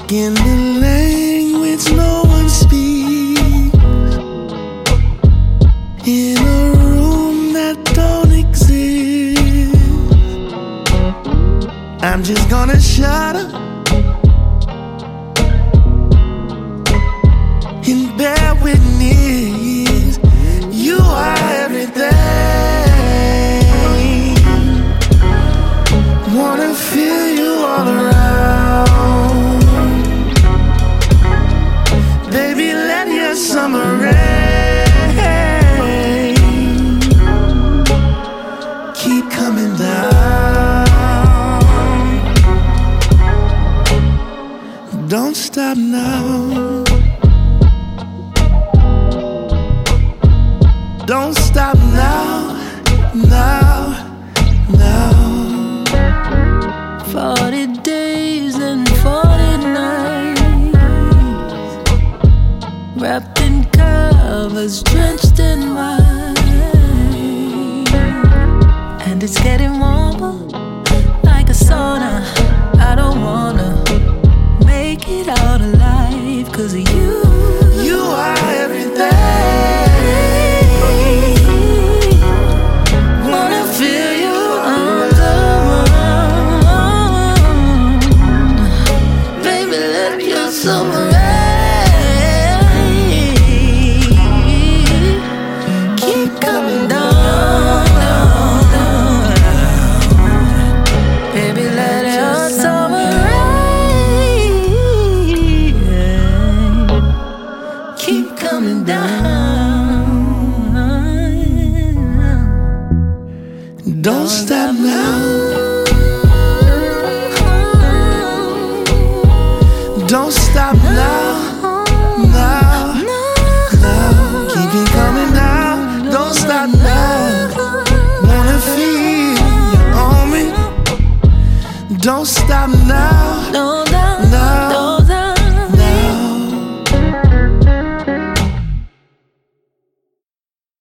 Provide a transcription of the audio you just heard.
in the language no one speaks, in a room that don't exist. I'm just gonna shut up and bear witness. You are everything. Wanna feel you all around. Baby, let your summer rain keep coming down. Don't stop now. Don't stop now, now, now. 40 days and 40 nights, wrapped in covers, drenched in wine, and it's getting warmer like a sauna. I don't wanna make it out alive 'cause of you. You are everything. Wanna feel you on the run. Baby, let your summer rain keep coming down. Baby, let your summer rain keep coming down. Don't stop now. Don't stop now, now, now. Keep it coming down. Don't stop now. Wanna feel you on me. Don't stop now.